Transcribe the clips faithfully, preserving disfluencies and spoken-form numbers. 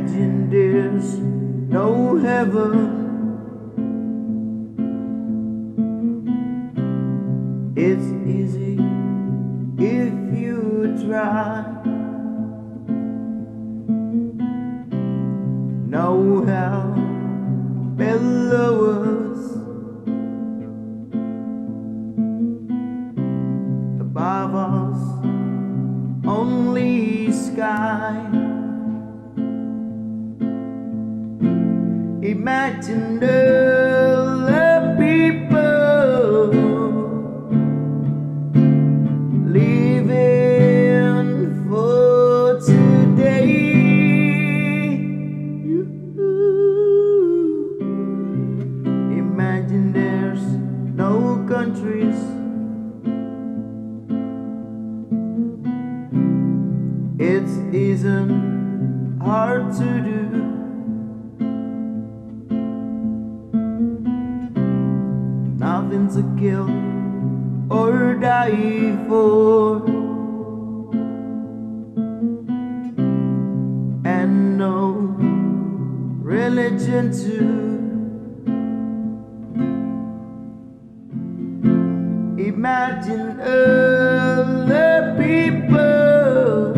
Imagine there's no heaven. It's easy if you try. Know how below us, above us, only sky. Imagine all the people living for today. Imagine there's no countries. It isn't hard to do. Nothing to kill or die for, and no religion too. Imagine all the people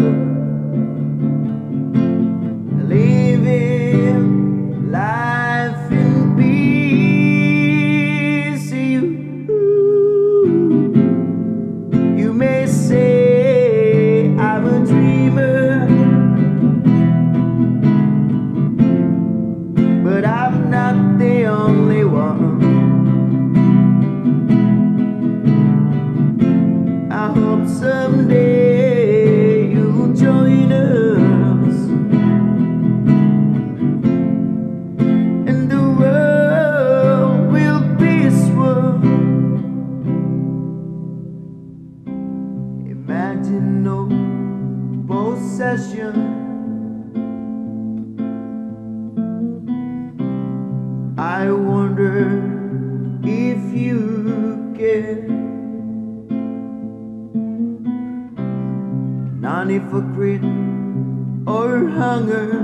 living life in peace. You, you may say I'm a dreamer, but I'm not the only one. I hope someday you'll join us, and the world will be one. Imagine no possession. I wonder if you care. Not if for greed or hunger,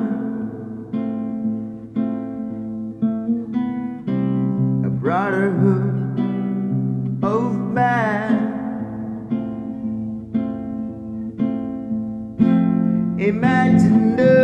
a brotherhood of man. Imagine the